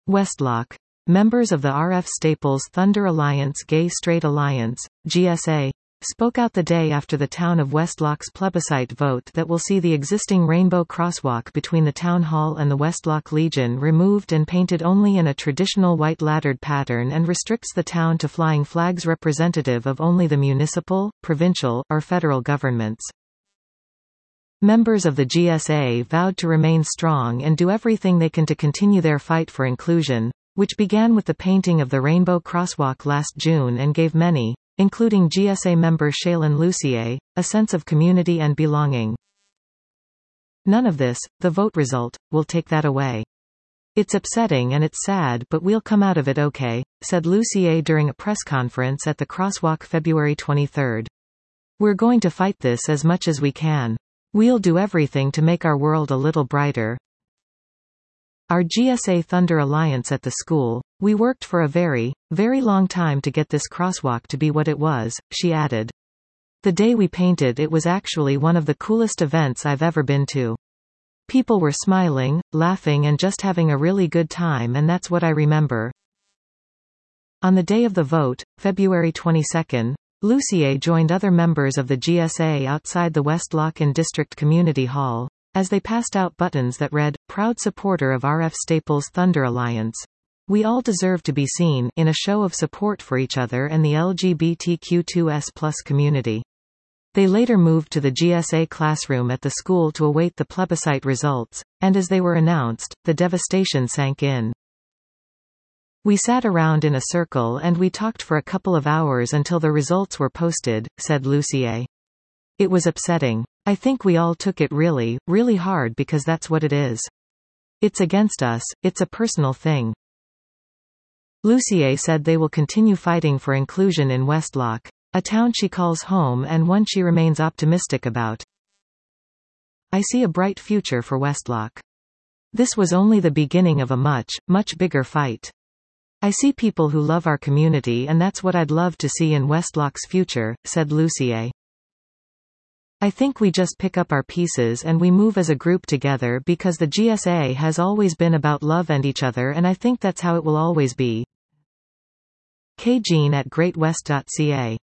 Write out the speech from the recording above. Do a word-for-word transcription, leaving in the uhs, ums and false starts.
Westlock. Members of the R F Staples Thunder Alliance Gay Straight Alliance, G S A, spoke out the day after the town of Westlock's plebiscite vote that will see the existing rainbow crosswalk between the town hall and the Westlock Legion removed and painted only in a traditional white laddered pattern, and restricts the town to flying flags representative of only the municipal, provincial, or federal governments. Members of the G S A vowed to remain strong and do everything they can to continue their fight for inclusion, which began with the painting of the rainbow crosswalk last June and gave many, including G S A member Shaylin Lucier, a sense of community and belonging. None of this, the vote result, will take that away. It's upsetting and it's sad, but we'll come out of it okay, said Lucier during a press conference at the crosswalk February twenty-third. We're going to fight this as much as we can. We'll do everything to make our world a little brighter. Our G S A Thunder Alliance at the school, we worked for a very, very long time to get this crosswalk to be what it was, she added. The day we painted it was actually one of the coolest events I've ever been to. People were smiling, laughing and just having a really good time, and that's what I remember. On the day of the vote, February twenty-second, Lucier joined other members of the G S A outside the Westlock and District Community Hall, as they passed out buttons that read, "Proud supporter of R F Staples Thunder Alliance. We all deserve to be seen," in a show of support for each other and the L G B T Q two S plus community. They later moved to the G S A classroom at the school to await the plebiscite results, and as they were announced, the devastation sank in. We sat around in a circle and we talked for a couple of hours until the results were posted, said Lucier. It was upsetting. I think we all took it really, really hard because that's what it is. It's against us, it's a personal thing. Lucier said they will continue fighting for inclusion in Westlock, a town she calls home and one she remains optimistic about. I see a bright future for Westlock. This was only the beginning of a much, much bigger fight. I see people who love our community, and that's what I'd love to see in Westlock's future, said Lucier. I think we just pick up our pieces and we move as a group together because the G S A has always been about love and each other, and I think that's how it will always be. K Jean at great west dot c a